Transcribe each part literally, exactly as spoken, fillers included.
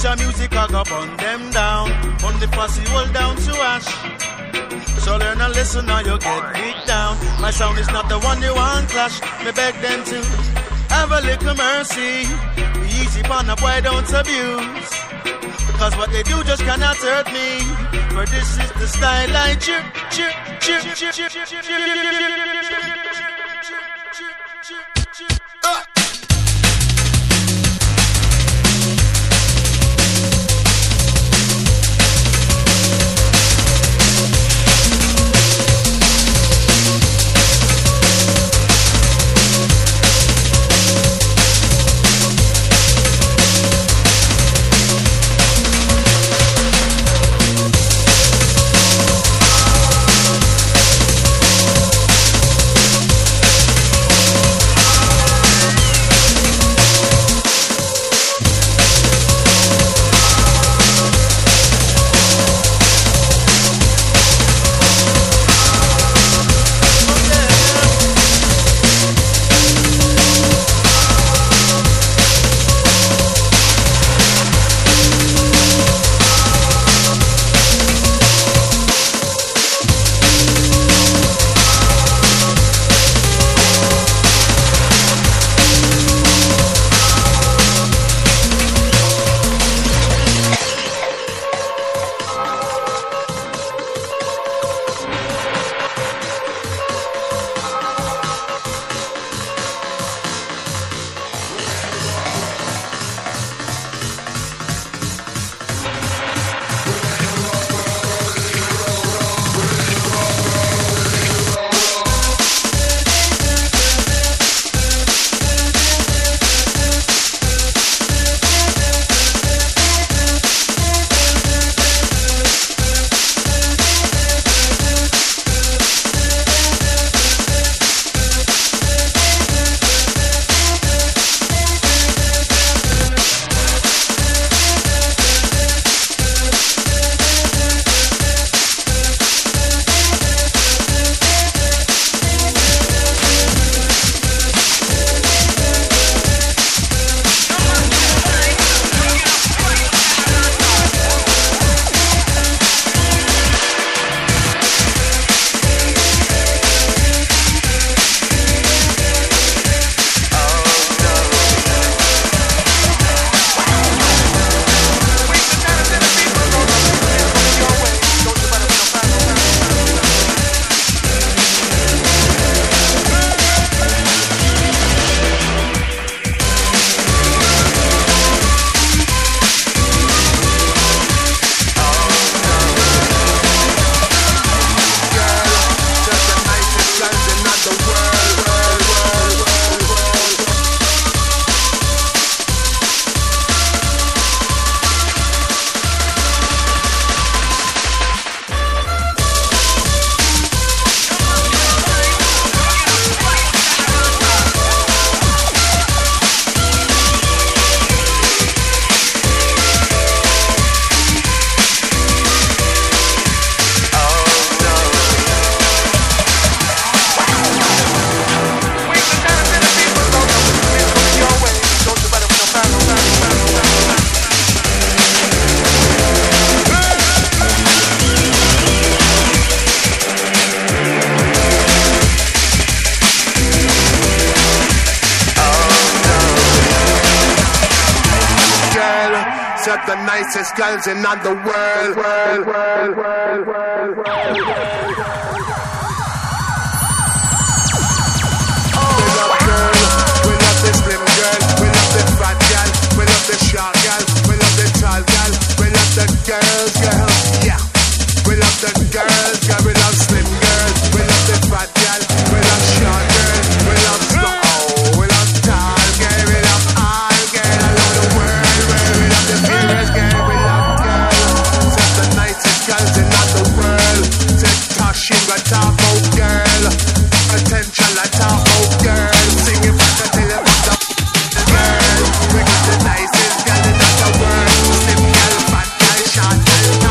your music, I go burn them down. Burn the posse all down to ash. So learn and listen now you get beat down. My sound is not the one you want clash. Me beg them to have a little mercy. Be easy upon a boy, don't abuse. Cause what they do just cannot hurt me. For this is the style I cheer, cheer, cheer, cheer, cheer, cheer, cheer, cheer. Set the nicest girls in the world. world, world, world, world, world, world. We love girl, we love the slim girl, we love the fat girl, we love the short girl, we love the tall girl, we love the girls, girls, yeah. We love the girls, girl, we love slim girls, we love the fat girl, we love short girls, we love slow, we love tall girl, we love all girl around the world, we love the females, girl, we love girls. Set the nicest girls in the world. Take Tashin, we talk about girl. Attention, I talk about girl. Sing it back and tell you about the girl. We got the nicest girl in the world. Slim girl, fat girl, short girl.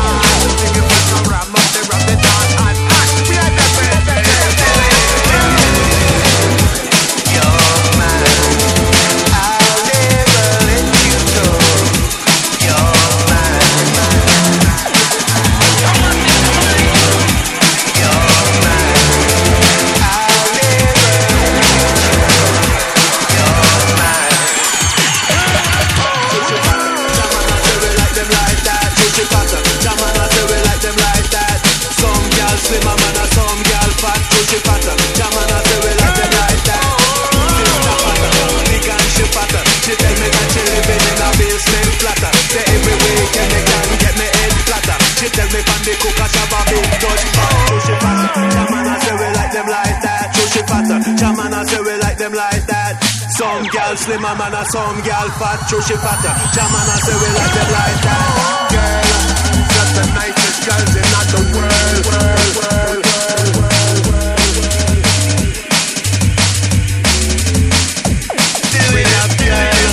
the cook a chop a big touch. So she fatter, Jamana say we like them like that. So she fatter, Jamana say we like them like that. Some gal slimmer man and some gal fat. So she fatter, Jamana say we like them like that. Girl, just the nicest girls in all the world, world, world, world, world. We love girls.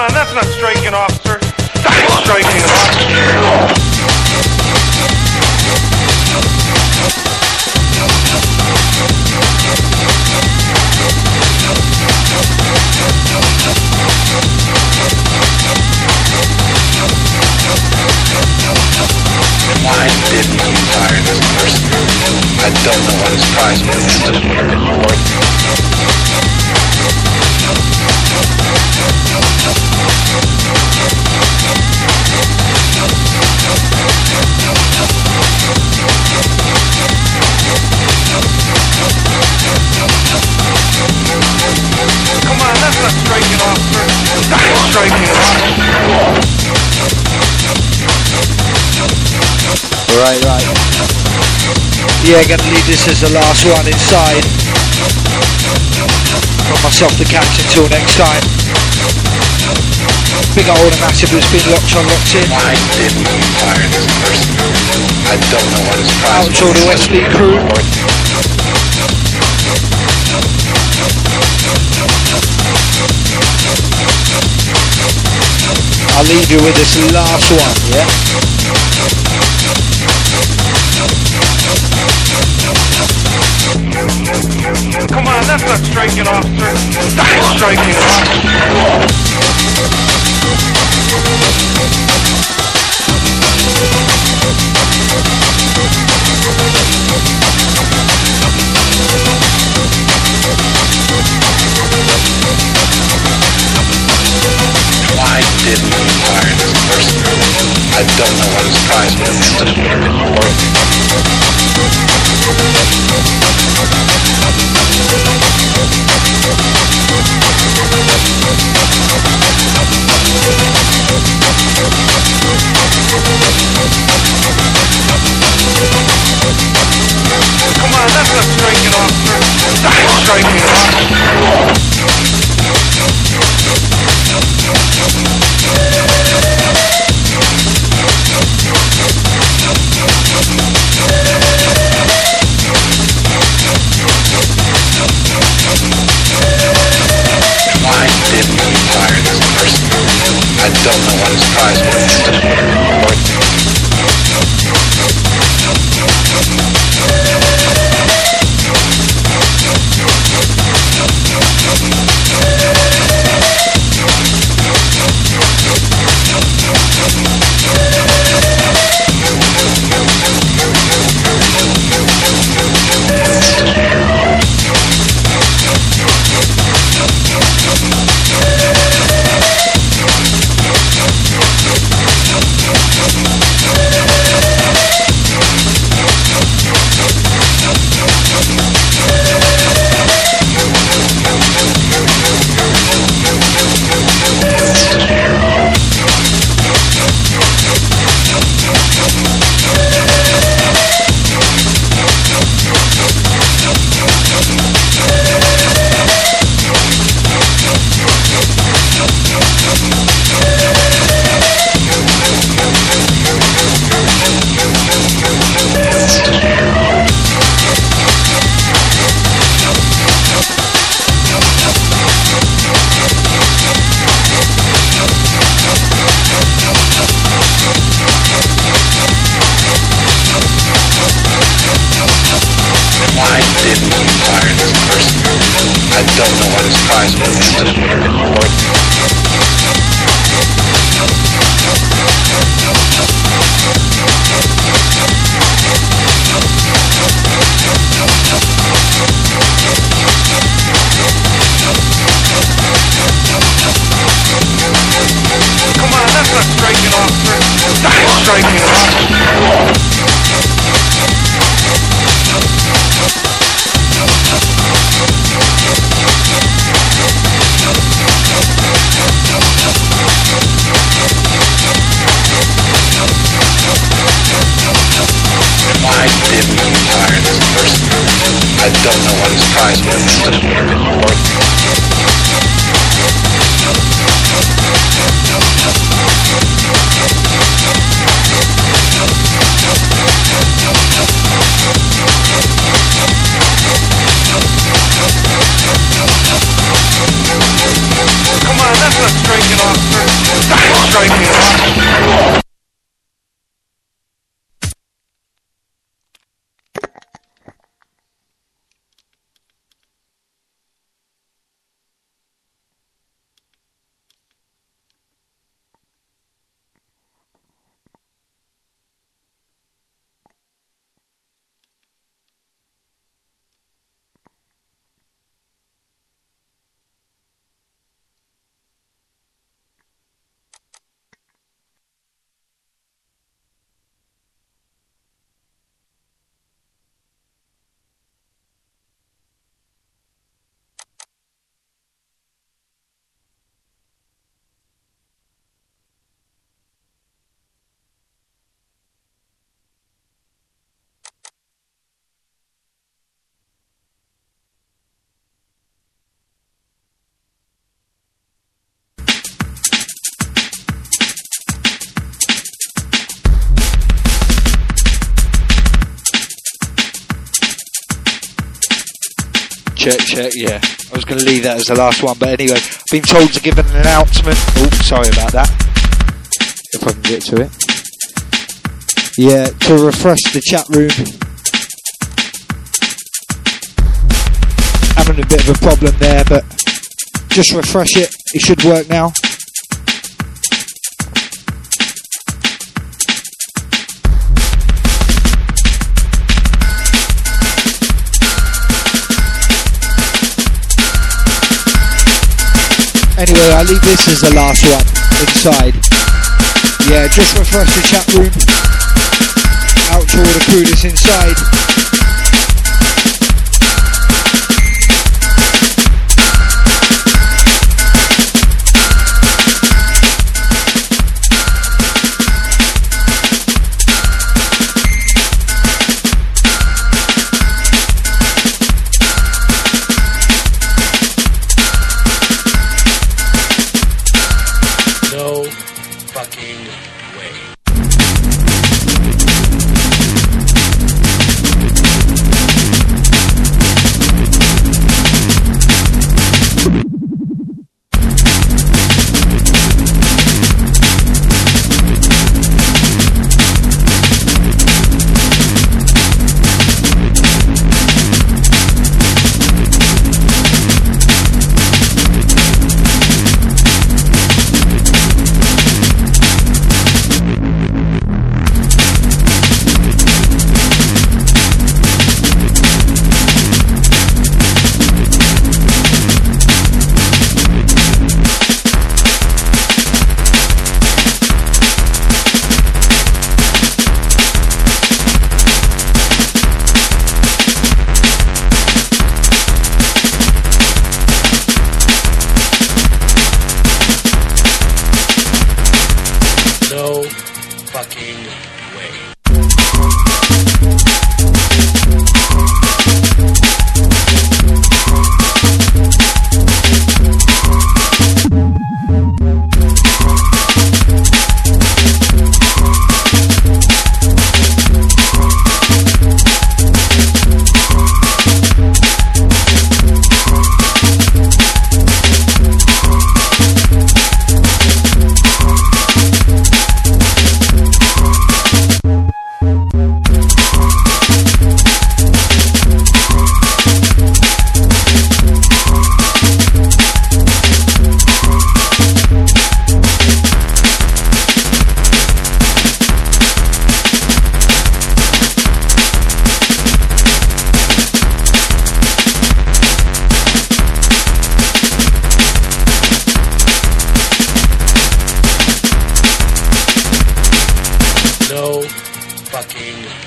on, that's not striking, officer. That's striking, officer. Why didn't you fire this person? I don't know what his prize was. Come on, that's not striking, officer. That's striking, officer. Right, right. Yeah, gonna leave this as the last one inside. Got myself the catch until next time. Big old and massive has been locked on, locked in. Why didn't you fire this person? I don't know what his prize was. Out to all the Westfleet crew. I'll leave you with this last one, yeah? Come on, that's not striking, officer. That's striking, officer. Why didn't you fire this person? I don't know what his prize was. Come on, that's not striking, officer. That's striking, officer. Why didn't you fire this person? I don't know what his prize was. Why didn't you fire this person? I don't know what his prize was. Come on, that's not striking, officer. That's striking, officer. Why didn't you fire this person? I don't know what his prize was. Come on, that's not striking, officer. check, check, yeah. I was going to leave that as the last one, but anyway, I've been told to give an announcement. Oh, sorry about that. If I can get to it. Yeah, to refresh the chat room. Having a bit of a problem there, but just refresh it. It should work now. Anyway, I'll leave this as the last one inside. Yeah, just refresh the chat room. Out to all the crew that's inside. fucking